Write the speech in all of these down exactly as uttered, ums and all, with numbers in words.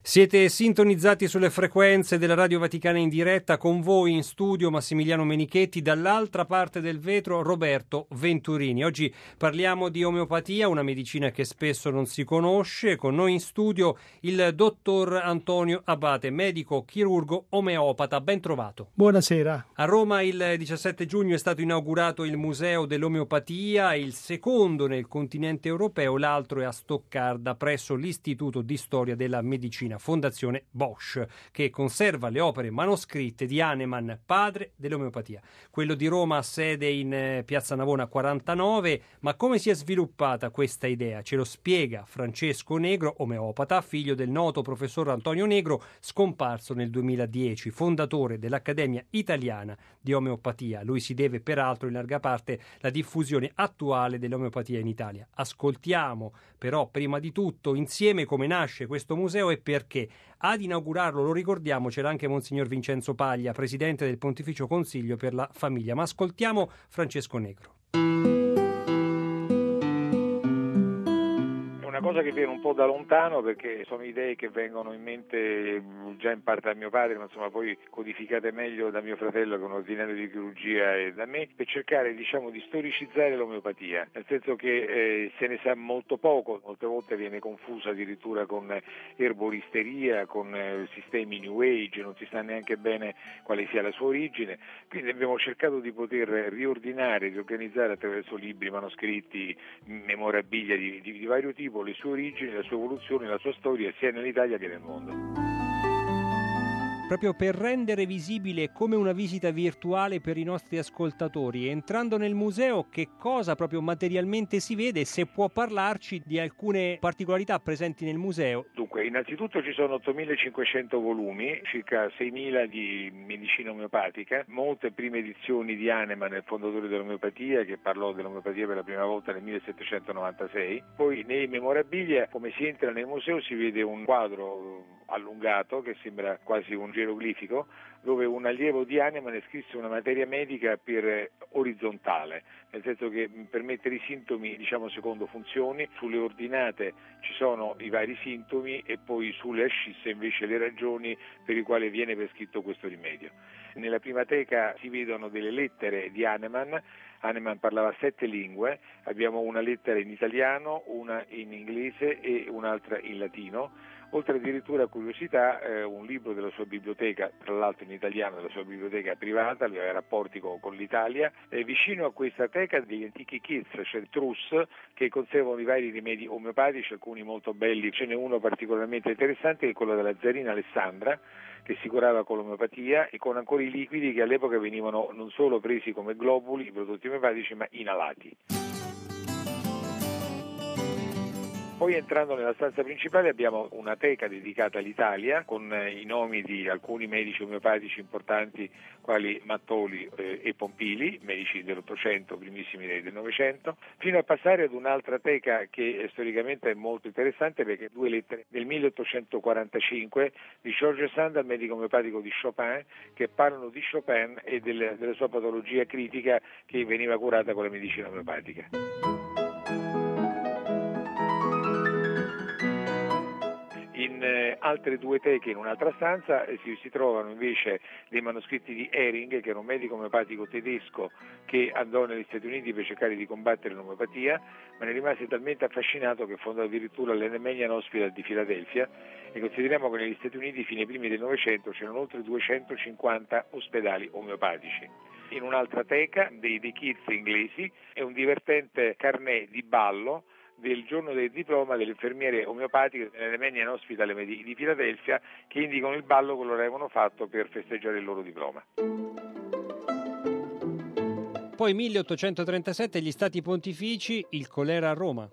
Siete sintonizzati sulle frequenze della Radio Vaticana in diretta, con voi in studio Massimiliano Menichetti, dall'altra parte del vetro Roberto Venturini. Oggi parliamo di omeopatia, una medicina che spesso non si conosce. Con noi in studio il dottor Antonio Abate, medico chirurgo omeopata. Ben trovato. Buonasera. A Roma il diciassette giugno è stato inaugurato il Museo dell'Omeopatia, il secondo nel continente europeo, l'altro è a Stoccarda presso l'Istituto di Storia della Medicina, Fondazione Bosch, che conserva le opere manoscritte di Hahnemann, padre dell'omeopatia. Quello di Roma ha sede in Piazza Navona quarantanove, ma come si è sviluppata questa idea? Ce lo spiega Francesco Negro, omeopata, figlio del noto professor Antonio Negro, scomparso nel duemiladieci, fondatore dell'Accademia Italiana di Omeopatia. Lui si deve peraltro in larga parte la diffusione attuale dell'omeopatia in Italia. Ascoltiamo però prima di tutto insieme come nasce questo museo e perché. Perché ad inaugurarlo, lo ricordiamo, c'era anche Monsignor Vincenzo Paglia, presidente del Pontificio Consiglio per la Famiglia. Ma ascoltiamo Francesco Negro. Una cosa che viene un po' da lontano, perché sono idee che vengono in mente già in parte da mio padre, ma insomma poi codificate meglio da mio fratello che è un ordinario di chirurgia e da me, per cercare diciamo di storicizzare l'omeopatia, nel senso che eh, se ne sa molto poco, molte volte viene confusa addirittura con erboristeria, con eh, sistemi New Age, non si sa neanche bene quale sia la sua origine, quindi abbiamo cercato di poter riordinare, riorganizzare attraverso libri, manoscritti, memorabilia di, di, di vario tipo, le sue origini, la sua evoluzione, la sua storia sia nell'Italia che nel mondo. Proprio per rendere visibile come una visita virtuale per i nostri ascoltatori, entrando nel museo, che cosa proprio materialmente si vede e se può parlarci di alcune particolarità presenti nel museo. Dunque, innanzitutto ci sono ottomilacinquecento volumi, circa seimila di medicina omeopatica, molte prime edizioni di Hahnemann, il fondatore dell'omeopatia, che parlò dell'omeopatia per la prima volta nel millesettecentonovantasei. Poi nei memorabilia, come si entra nel museo, si vede un quadro allungato che sembra quasi un geroglifico, dove un allievo di Hahnemann scrisse una materia medica per orizzontale, nel senso che per mettere i sintomi diciamo secondo funzioni, sulle ordinate ci sono i vari sintomi e poi sulle ascisse invece le ragioni per le quali viene prescritto questo rimedio. Nella prima teca si vedono delle lettere di Hahnemann. Hahnemann parlava sette lingue, abbiamo una lettera in italiano, una in inglese e un'altra in latino. Oltre addirittura a curiosità, eh, un libro della sua biblioteca, tra l'altro in italiano, della sua biblioteca privata, lui aveva rapporti con, con l'Italia. Eh, vicino a questa teca degli antichi kits, c'è il Trus, che conservano i vari rimedi omeopatici, alcuni molto belli. Ce n'è uno particolarmente interessante che è quello della zarina Alessandra, che si curava con l'omeopatia e con ancora i liquidi che all'epoca venivano non solo presi come globuli, i prodotti omeopatici, ma inalati. Poi entrando nella stanza principale abbiamo una teca dedicata all'Italia con i nomi di alcuni medici omeopatici importanti quali Mattoli eh, e Pompili, medici dell'Ottocento, primissimi del Novecento, fino a passare ad un'altra teca che eh, storicamente è molto interessante perché due lettere del milleottocentoquarantacinque di George Sand, medico omeopatico di Chopin, che parlano di Chopin e del, della sua patologia critica che veniva curata con la medicina omeopatica. In eh, altre due teche, in un'altra stanza, eh, si, si trovano invece dei manoscritti di Hering, che era un medico omeopatico tedesco che andò negli Stati Uniti per cercare di combattere l'omeopatia, ma ne rimase talmente affascinato che fondò addirittura l'Enemenian Hospital di Filadelfia, e consideriamo che negli Stati Uniti fino ai primi del Novecento c'erano oltre duecentocinquanta ospedali omeopatici. In un'altra teca dei, dei kids inglesi è un divertente carnet di ballo del giorno del diploma delle infermiere omeopatiche nell'Enemenian Hospital di Filadelfia, che indicano il ballo che loro avevano fatto per festeggiare il loro diploma. Poi milleottocentotrentasette gli Stati Pontifici, il colera a Roma.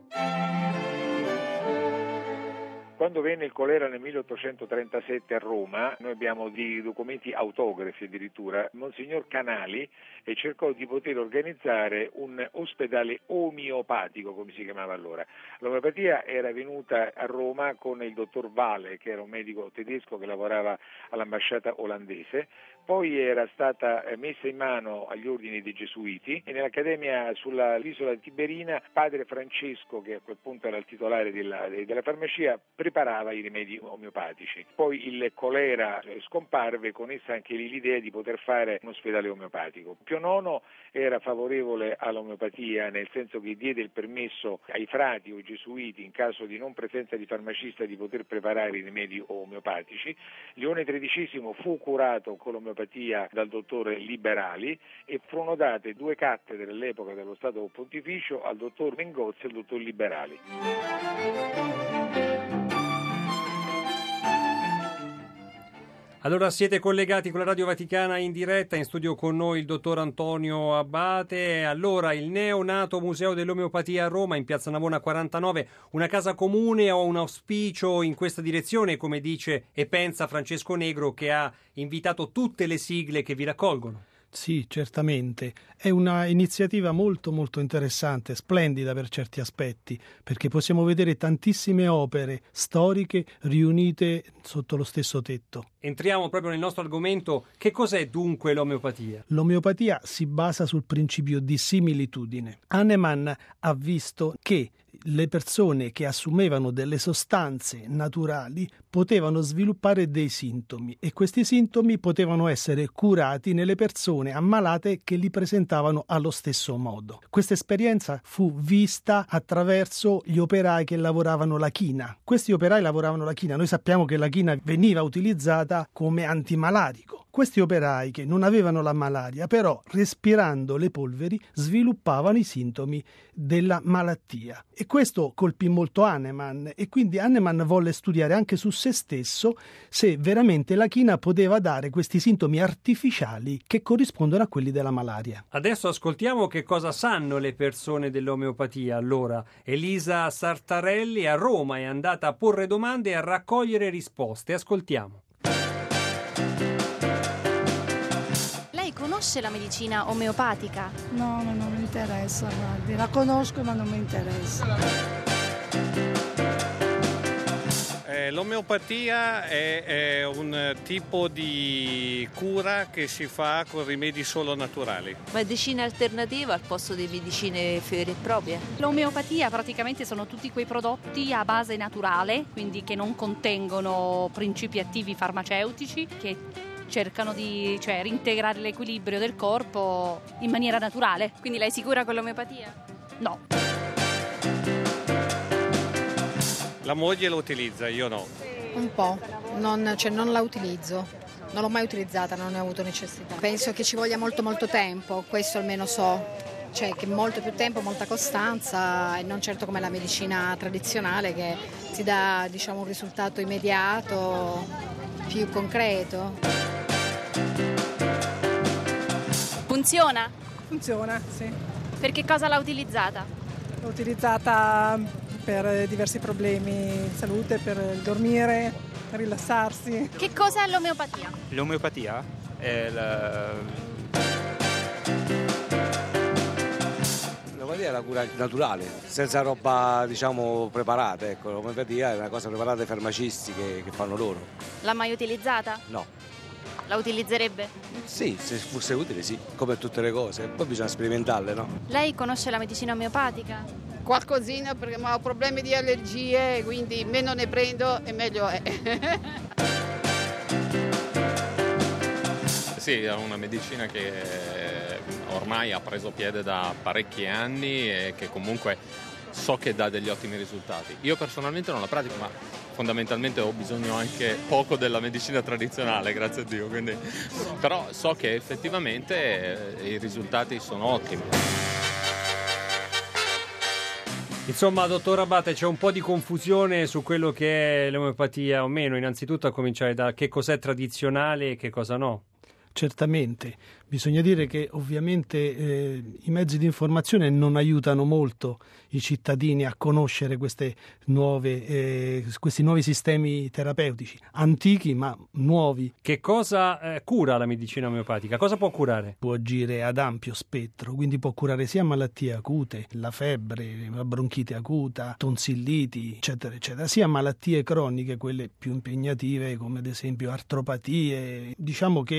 Quando venne il colera nel milleottocentotrentasette a Roma, noi abbiamo dei documenti autografi addirittura, Monsignor Canali e cercò di poter organizzare un ospedale omeopatico, come si chiamava allora. L'omeopatia era venuta a Roma con il dottor Vale, che era un medico tedesco che lavorava all'ambasciata olandese, poi era stata messa in mano agli ordini dei Gesuiti e nell'Accademia sull'isola Tiberina padre Francesco, che a quel punto era il titolare della, della farmacia, preparò preparava i rimedi omeopatici. Poi il colera scomparve, con essa anche lì l'idea di poter fare un ospedale omeopatico. Pio nono era favorevole all'omeopatia, nel senso che diede il permesso ai frati o gesuiti, in caso di non presenza di farmacista, di poter preparare i rimedi omeopatici. Leone tredicesimo fu curato con l'omeopatia dal dottore Liberali e furono date due cattedre all'epoca dello Stato Pontificio al dottor Mengozzi e al dottor Liberali. Allora siete collegati con la Radio Vaticana in diretta, in studio con noi il dottor Antonio Abbate. Allora, il neonato Museo dell'Omeopatia a Roma, in Piazza Navona quarantanove, una casa comune o un auspicio in questa direzione, come dice e pensa Francesco Negro, che ha invitato tutte le sigle che vi raccolgono? Sì, certamente. È una iniziativa molto molto interessante, splendida per certi aspetti, perché possiamo vedere tantissime opere storiche riunite sotto lo stesso tetto. Entriamo proprio nel nostro argomento. Che cos'è dunque l'omeopatia? L'omeopatia si basa sul principio di similitudine. Hahnemann ha visto che le persone che assumevano delle sostanze naturali potevano sviluppare dei sintomi e questi sintomi potevano essere curati nelle persone ammalate che li presentavano allo stesso modo. Questa esperienza fu vista attraverso gli operai che lavoravano la china. Questi operai lavoravano la china. Noi sappiamo che la china veniva utilizzata come antimalarico. Questi operai che non avevano la malaria, però respirando le polveri sviluppavano i sintomi della malattia. E questo colpì molto Hahnemann e quindi Hahnemann volle studiare anche su se stesso se veramente la china poteva dare questi sintomi artificiali che corrispondono a quelli della malaria. Adesso ascoltiamo che cosa sanno le persone dell'omeopatia. Allora, Elisa Sartarelli a Roma è andata a porre domande e a raccogliere risposte. Ascoltiamo. Conosce la medicina omeopatica? No, no, non mi interessa, guardi. La conosco ma non mi interessa. Eh, l'omeopatia è, è un tipo di cura che si fa con rimedi solo naturali. Medicina alternativa al posto di medicine vere e proprie. L'omeopatia praticamente sono tutti quei prodotti a base naturale, quindi che non contengono principi attivi farmaceutici, che cercano di cioè, reintegrare l'equilibrio del corpo in maniera naturale. Quindi lei è sicura con l'omeopatia? No. La moglie lo utilizza, io no. Un po', non, cioè, non la utilizzo, non l'ho mai utilizzata, non ne ho avuto necessità. Penso che ci voglia molto molto tempo, questo almeno so, cioè che molto più tempo, molta costanza e non certo come la medicina tradizionale che ti dà diciamo un risultato immediato, più concreto. Funziona? Funziona, sì. Per che cosa l'ha utilizzata? L'ho utilizzata per diversi problemi di salute, per il dormire, per rilassarsi. Che cos'è l'omeopatia? L'omeopatia è la... L'omeopatia è la cura naturale, senza roba diciamo preparata. Ecco, l'omeopatia è una cosa preparata dai farmacisti che, che fanno loro. L'ha mai utilizzata? No. La utilizzerebbe? Sì, se fosse utile sì, come tutte le cose, poi bisogna sperimentarle, no? Lei conosce la medicina omeopatica? Qualcosina, perché ho problemi di allergie, quindi meno ne prendo e meglio è. Sì, è una medicina che ormai ha preso piede da parecchi anni e che comunque so che dà degli ottimi risultati. Io personalmente non la pratico, ma fondamentalmente ho bisogno anche poco della medicina tradizionale, grazie a Dio, quindi... però so che effettivamente i risultati sono ottimi. Insomma, dottor Abbate, c'è un po' di confusione su quello che è l'omeopatia o meno, innanzitutto a cominciare da che cos'è tradizionale e che cosa no. Certamente, bisogna dire che ovviamente eh, i mezzi di informazione non aiutano molto i cittadini a conoscere queste nuove, eh, questi nuovi sistemi terapeutici, antichi ma nuovi. Che cosa eh, cura la medicina omeopatica? Cosa può curare? Può agire ad ampio spettro, quindi può curare sia malattie acute, la febbre, la bronchite acuta, tonsilliti, eccetera, eccetera, sia malattie croniche, quelle più impegnative come ad esempio artropatie. Diciamo che è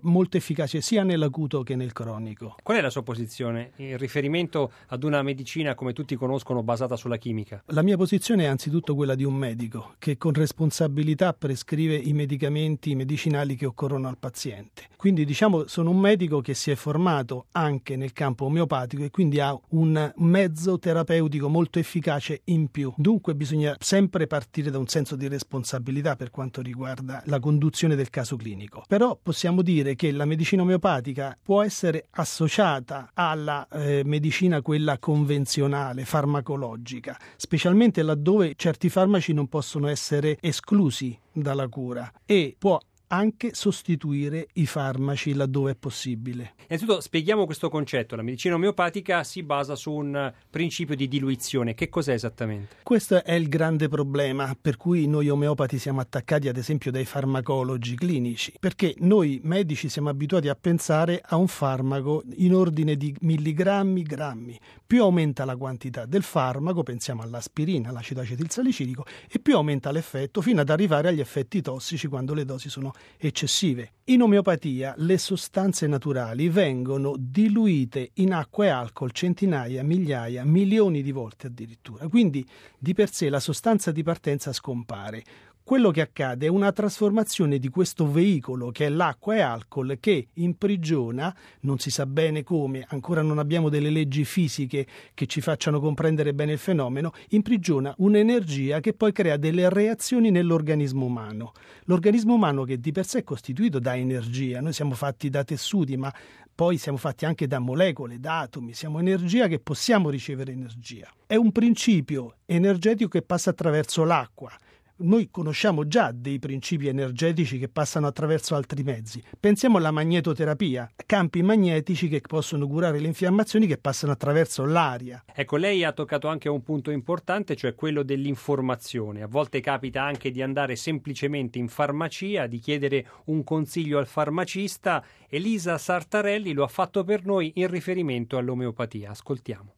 molto efficace sia nell'acuto che nel cronico. Qual è la sua posizione in riferimento ad una medicina, come tutti conoscono, basata sulla chimica? La mia posizione è anzitutto quella di un medico che con responsabilità prescrive i medicamenti medicinali che occorrono al paziente. Quindi diciamo sono un medico che si è formato anche nel campo omeopatico e quindi ha un mezzo terapeutico molto efficace in più. Dunque bisogna sempre partire da un senso di responsabilità per quanto riguarda la conduzione del caso clinico. Però possiamo dire che la medicina omeopatica può essere associata alla eh, medicina quella convenzionale, farmacologica, specialmente laddove certi farmaci non possono essere esclusi dalla cura, e può anche sostituire i farmaci laddove è possibile. Innanzitutto spieghiamo questo concetto. La medicina omeopatica si basa su un principio di diluizione. Che cos'è esattamente? Questo è il grande problema per cui noi omeopati siamo attaccati ad esempio dai farmacologi clinici, perché noi medici siamo abituati a pensare a un farmaco in ordine di milligrammi, grammi. Più aumenta la quantità del farmaco, pensiamo all'aspirina, all'acido acetilsalicilico, e più aumenta l'effetto fino ad arrivare agli effetti tossici quando le dosi sono eccessive. In omeopatia le sostanze naturali vengono diluite in acqua e alcol centinaia, migliaia, milioni di volte addirittura. Quindi di per sé la sostanza di partenza scompare. Quello che accade è una trasformazione di questo veicolo che è l'acqua e alcol, che imprigiona, non si sa bene come, ancora non abbiamo delle leggi fisiche che ci facciano comprendere bene il fenomeno, imprigiona un'energia che poi crea delle reazioni nell'organismo umano. L'organismo umano, che di per sé è costituito da energia, noi siamo fatti da tessuti, ma poi siamo fatti anche da molecole, da atomi, siamo energia che possiamo ricevere energia. È un principio energetico che passa attraverso l'acqua. Noi conosciamo già dei principi energetici che passano attraverso altri mezzi. Pensiamo alla magnetoterapia, campi magnetici che possono curare le infiammazioni che passano attraverso l'aria. Ecco, lei ha toccato anche un punto importante, cioè quello dell'informazione. A volte capita anche di andare semplicemente in farmacia, di chiedere un consiglio al farmacista. Elisa Sartarelli lo ha fatto per noi in riferimento all'omeopatia. Ascoltiamo.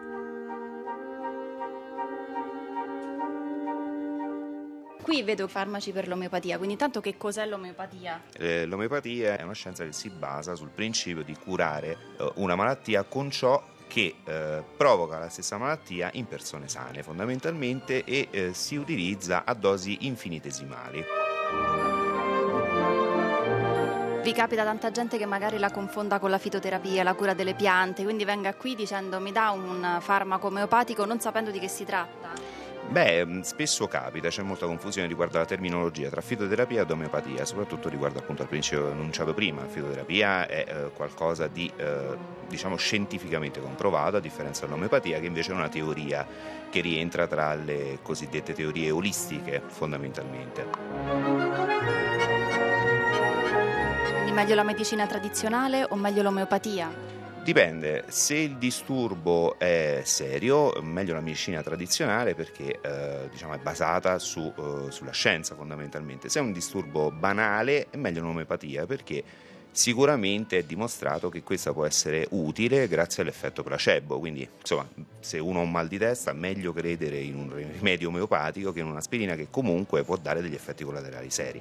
Qui vedo farmaci per l'omeopatia, quindi intanto che cos'è l'omeopatia? Eh, l'omeopatia è una scienza che si basa sul principio di curare eh, una malattia con ciò che eh, provoca la stessa malattia in persone sane fondamentalmente, e eh, si utilizza a dosi infinitesimali. Vi capita tanta gente che magari la confonda con la fitoterapia, la cura delle piante, quindi venga qui dicendo mi dà un farmaco omeopatico non sapendo di che si tratta? Beh, spesso capita, c'è molta confusione riguardo alla terminologia tra fitoterapia ed omeopatia, soprattutto riguardo appunto al principio enunciato prima. La fitoterapia è eh, qualcosa di eh, diciamo scientificamente comprovato, a differenza dell'omeopatia, che invece è una teoria che rientra tra le cosiddette teorie olistiche fondamentalmente. Quindi meglio la medicina tradizionale o meglio l'omeopatia? Dipende, se il disturbo è serio, meglio la medicina tradizionale perché eh, diciamo è basata su, eh, sulla scienza fondamentalmente. Se è un disturbo banale è meglio l'omeopatia perché sicuramente è dimostrato che questa può essere utile grazie all'effetto placebo, quindi insomma se uno ha un mal di testa meglio credere in un rimedio omeopatico che in un'aspirina che comunque può dare degli effetti collaterali seri.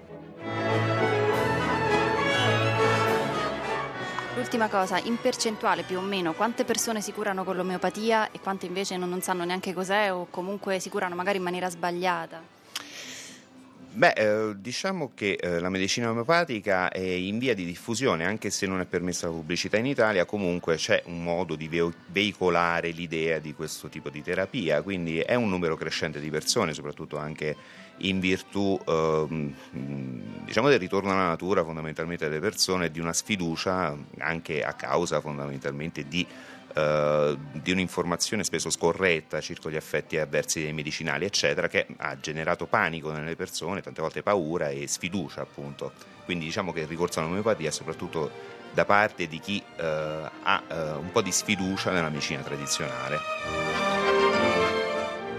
L'ultima cosa, in percentuale più o meno, quante persone si curano con l'omeopatia e quante invece non, non sanno neanche cos'è o comunque si curano magari in maniera sbagliata? Beh, eh, diciamo che eh, la medicina omeopatica è in via di diffusione, anche se non è permessa la pubblicità in Italia, comunque c'è un modo di ve- veicolare l'idea di questo tipo di terapia, quindi è un numero crescente di persone, soprattutto anche in virtù eh, diciamo del ritorno alla natura fondamentalmente delle persone e di una sfiducia anche a causa fondamentalmente di Uh, di un'informazione spesso scorretta circa gli effetti avversi dei medicinali eccetera, che ha generato panico nelle persone, tante volte paura e sfiducia appunto. Quindi diciamo che il ricorso all'omeopatia è soprattutto da parte di chi uh, ha uh, un po' di sfiducia nella medicina tradizionale.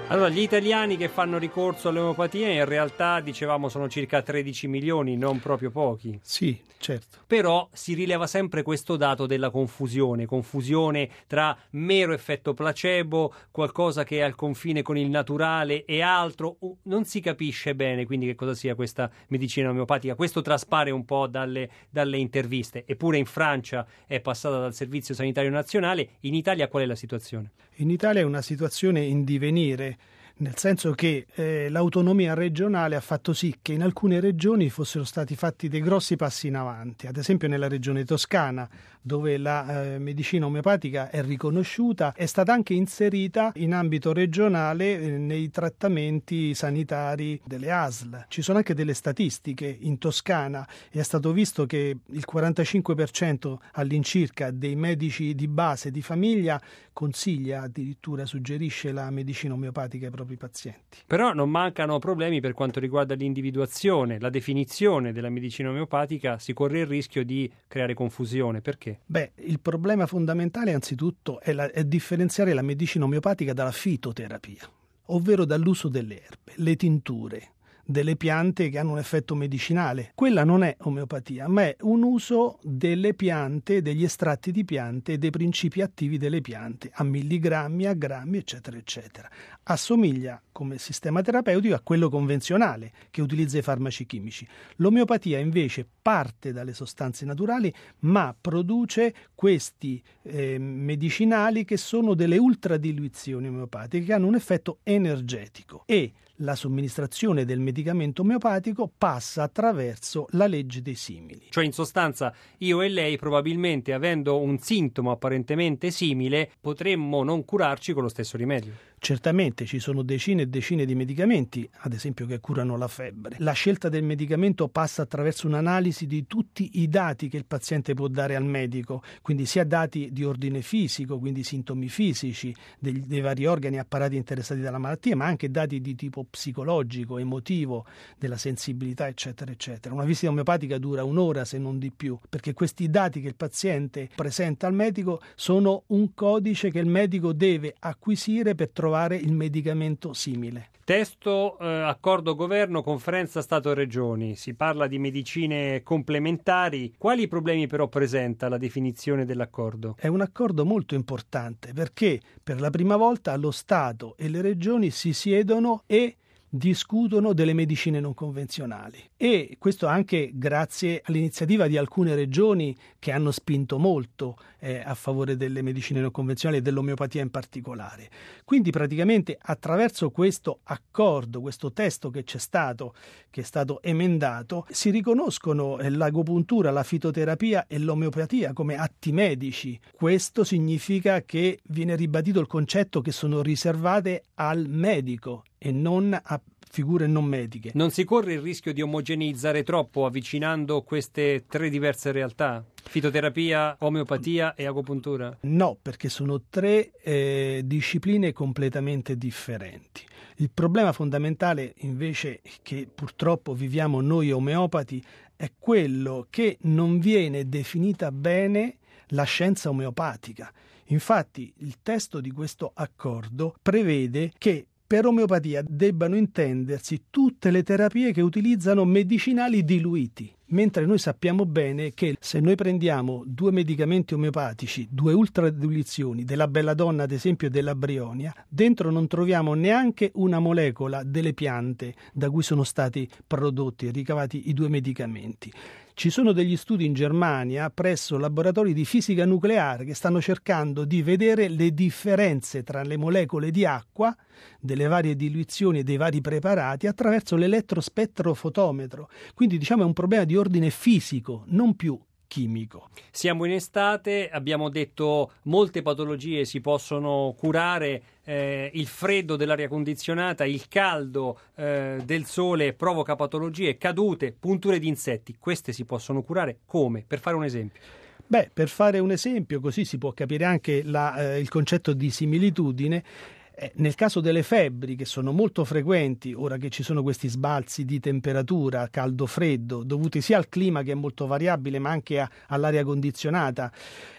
Allora, gli italiani che fanno ricorso all'omeopatia in realtà, dicevamo, sono circa tredici milioni, non proprio pochi. Sì, certo. Però si rileva sempre questo dato della confusione, confusione tra mero effetto placebo, qualcosa che è al confine con il naturale e altro. Non si capisce bene quindi che cosa sia questa medicina omeopatica. Questo traspare un po' dalle, dalle interviste. Eppure in Francia è passata dal Servizio Sanitario Nazionale. In Italia qual è la situazione? In Italia è una situazione in divenire, nel senso che eh, l'autonomia regionale ha fatto sì che in alcune regioni fossero stati fatti dei grossi passi in avanti. Ad esempio nella regione Toscana, dove la eh, medicina omeopatica è riconosciuta, è stata anche inserita in ambito regionale eh, nei trattamenti sanitari delle A S L. Ci sono anche delle statistiche in Toscana e è stato visto che il quarantacinque per cento all'incirca dei medici di base di famiglia consiglia, addirittura suggerisce la medicina omeopatica ai propri pazienti. Però non mancano problemi per quanto riguarda l'individuazione, la definizione della medicina omeopatica. Si corre il rischio di creare confusione. Perché? Beh, il problema fondamentale anzitutto è, la, è differenziare la medicina omeopatica dalla fitoterapia, ovvero dall'uso delle erbe, le tinture, delle piante che hanno un effetto medicinale. Quella non è omeopatia, ma è un uso delle piante, degli estratti di piante e dei principi attivi delle piante, a milligrammi, a grammi, eccetera, eccetera. Assomiglia come sistema terapeutico a quello convenzionale che utilizza i farmaci chimici. L'omeopatia invece parte dalle sostanze naturali, ma produce questi eh, medicinali che sono delle ultradiluizioni omeopatiche che hanno un effetto energetico, e la somministrazione del medicamento omeopatico passa attraverso la legge dei simili. Cioè, in sostanza, io e lei, probabilmente, avendo un sintomo apparentemente simile, potremmo non curarci con lo stesso rimedio. Certamente ci sono decine e decine di medicamenti, ad esempio, che curano la febbre. La scelta del medicamento passa attraverso un'analisi di tutti i dati che il paziente può dare al medico, quindi sia dati di ordine fisico, quindi sintomi fisici dei, dei vari organi e apparati interessati dalla malattia, ma anche dati di tipo psicologico, emotivo, della sensibilità, eccetera, eccetera. Una visita omeopatica dura un'ora, se non di più, perché questi dati che il paziente presenta al medico sono un codice che il medico deve acquisire per trovare il medicamento simile. Testo, eh, accordo governo, conferenza Stato-Regioni. Si parla di medicine complementari. Quali problemi però presenta la definizione dell'accordo? È un accordo molto importante perché per la prima volta lo Stato e le Regioni si siedono e discutono delle medicine non convenzionali, e questo anche grazie all'iniziativa di alcune regioni che hanno spinto molto eh, a favore delle medicine non convenzionali e dell'omeopatia in particolare. Quindi praticamente attraverso questo accordo, questo testo che c'è stato, che è stato emendato, si riconoscono l'agopuntura, la fitoterapia e l'omeopatia come atti medici. Questo significa che viene ribadito il concetto che sono riservate al medico e non a figure non mediche. Non si corre il rischio di omogeneizzare troppo avvicinando queste tre diverse realtà? Fitoterapia, omeopatia e agopuntura? No, perché sono tre eh, discipline completamente differenti. Il problema fondamentale invece che purtroppo viviamo noi omeopati è quello che non viene definita bene la scienza omeopatica. Infatti il testo di questo accordo prevede che per omeopatia debbano intendersi tutte le terapie che utilizzano medicinali diluiti, mentre noi sappiamo bene che se noi prendiamo due medicamenti omeopatici, due ultradiluizioni, della belladonna ad esempio e della brionia, dentro non troviamo neanche una molecola delle piante da cui sono stati prodotti e ricavati i due medicamenti. Ci sono degli studi in Germania presso laboratori di fisica nucleare che stanno cercando di vedere le differenze tra le molecole di acqua delle varie diluizioni e dei vari preparati attraverso l'elettrospettrofotometro. Quindi diciamo è un problema di ordine fisico, non più chimico. Siamo in estate, abbiamo detto molte patologie si possono curare, eh, il freddo dell'aria condizionata, il caldo eh, del sole provoca patologie, cadute, punture di insetti. Queste si possono curare come? Per fare un esempio. Beh, per fare un esempio, così si può capire anche la, eh, il concetto di similitudine. Eh, nel caso delle febbri, che sono molto frequenti ora che ci sono questi sbalzi di temperatura caldo-freddo dovuti sia al clima che è molto variabile ma anche a, all'aria condizionata,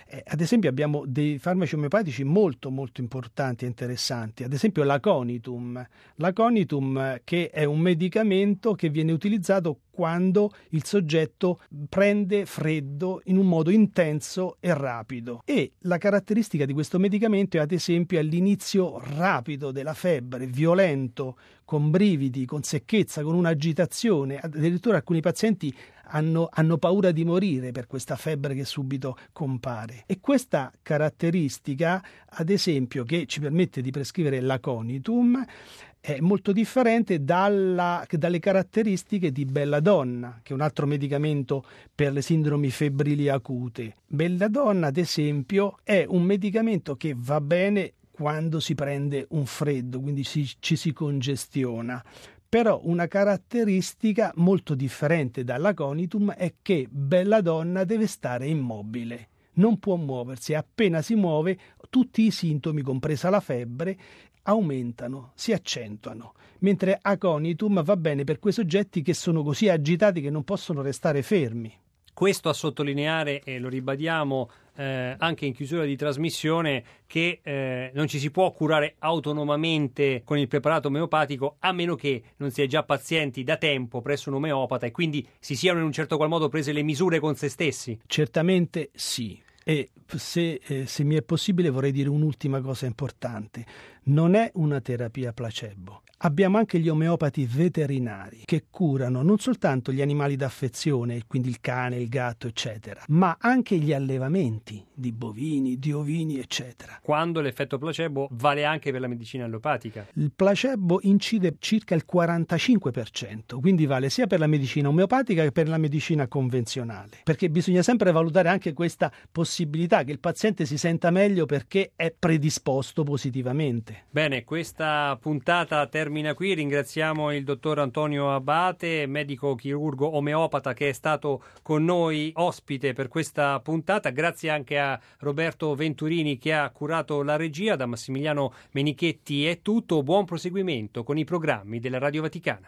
Eh, ad esempio abbiamo dei farmaci omeopatici molto molto importanti e interessanti, ad esempio l'aconitum. L'aconitum che è un medicamento che viene utilizzato quando il soggetto prende freddo in un modo intenso e rapido, e la caratteristica di questo medicamento è ad esempio all'inizio rapido della febbre, violento, con brividi, con secchezza, con un'agitazione. Addirittura alcuni pazienti hanno, hanno paura di morire per questa febbre che subito compare. E questa caratteristica, ad esempio, che ci permette di prescrivere l'aconitum, è molto differente dalla, dalle caratteristiche di Belladonna, che è un altro medicamento per le sindromi febbrili acute. Belladonna, ad esempio, è un medicamento che va bene quando si prende un freddo, quindi si, ci si congestiona. Però una caratteristica molto differente dall'aconitum è che Belladonna deve stare immobile, non può muoversi, appena si muove tutti i sintomi, compresa la febbre, aumentano, si accentuano, mentre aconitum va bene per quei soggetti che sono così agitati che non possono restare fermi. Questo a sottolineare, e lo ribadiamo eh, anche in chiusura di trasmissione, che eh, non ci si può curare autonomamente con il preparato omeopatico a meno che non si è già pazienti da tempo presso un omeopata e quindi si siano in un certo qual modo prese le misure con se stessi. Certamente sì. E se, eh, se mi è possibile vorrei dire un'ultima cosa importante. Non è una terapia placebo. Abbiamo anche gli omeopati veterinari che curano non soltanto gli animali d'affezione, quindi il cane, il gatto, eccetera, ma anche gli allevamenti di bovini, di ovini, eccetera. Quando l'effetto placebo vale anche per la medicina allopatica? Il placebo incide circa il quarantacinque per cento, quindi vale sia per la medicina omeopatica che per la medicina convenzionale, perché bisogna sempre valutare anche questa possibilità che il paziente si senta meglio perché è predisposto positivamente. Bene, questa puntata termina qui. Ringraziamo il dottor Antonio Abate, medico chirurgo omeopata, che è stato con noi ospite per questa puntata. Grazie anche a Roberto Venturini che ha curato la regia. Da Massimiliano Menichetti è tutto. Buon proseguimento con i programmi della Radio Vaticana.